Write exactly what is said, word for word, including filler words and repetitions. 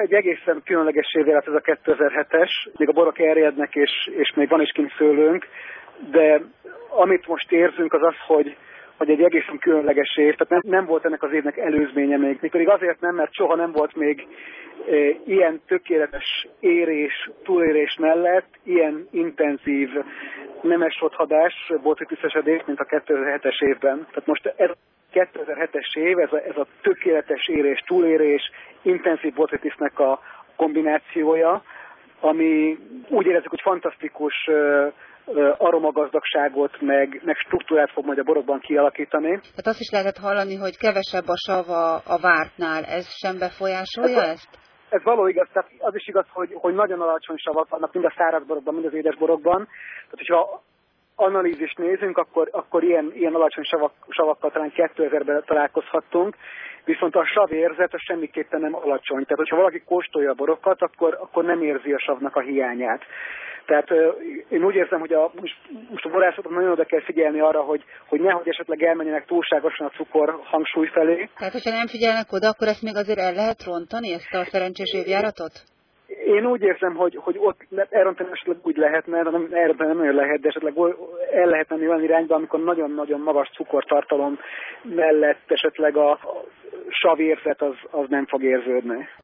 egy egészen különleges év lett ez a kétezer-hetes, még a borok erjednek, és, és még van is kint szőlőnk, de amit most érzünk az az, hogy hogy egy egészen különleges év, tehát nem, nem volt ennek az évnek előzménye még. Mégpedig azért nem, mert soha nem volt még e, ilyen tökéletes érés, túlérés mellett, ilyen intenzív nemes rothadás, botrytiszesedés, mint a kétezer-hetes évben. Tehát most ez a kétezer-hetes év, ez a, ez a tökéletes érés, túlérés, intenzív botritisnek a kombinációja, ami úgy érezzük, hogy fantasztikus aromagazdagságot, meg, meg struktúrát fog majd a borokban kialakítani. Tehát azt is lehetett hallani, hogy kevesebb a sav a, a vártnál. Ez sem befolyásolja ez, ezt? Ez való igaz, tehát az is igaz, hogy, hogy nagyon alacsony savak vannak mind a száraz borokban, mind az édes borokban. Tehát, hogyha analízist nézünk, akkor, akkor ilyen, ilyen alacsony savak, savakkal talán kétezerben találkozhattunk, viszont a savérzet az semmiképpen nem alacsony. Tehát, hogyha valaki kóstolja a borokat, akkor, akkor nem érzi a savnak a hiányát. Tehát én úgy érzem, hogy a, most, most a borászatban nagyon oda kell figyelni arra, hogy, hogy nehogy esetleg elmenjenek túlságosan a cukor hangsúly felé. Tehát, hogyha nem figyelnek oda, akkor ezt még azért el lehet rontani, ezt a szerencsés évjáratot? Én úgy érzem, hogy, hogy ott elrontani esetleg úgy lehetne, de nem, elrontani nem nagyon lehet, de esetleg el lehet menni olyan irányba, amikor nagyon-nagyon magas cukortartalom mellett esetleg a savérzet az, az nem fog érződni.